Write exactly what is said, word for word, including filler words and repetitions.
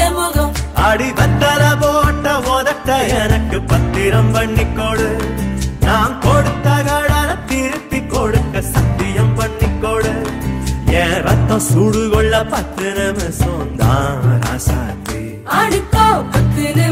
முகம் அடி வத்தல போட்ட உதட்ட எனக்கு பத்திரம் பண்ணிக்கோடு நான் கொடுத்த கடன திருப்பி கொடுக்க சத்தியம் பண்ணிக்கோடு என் ரத்தம் சூடு கொள்ள பத்து நிமிஷம் தான் ராசாத்தி அடிக்கோ பத்து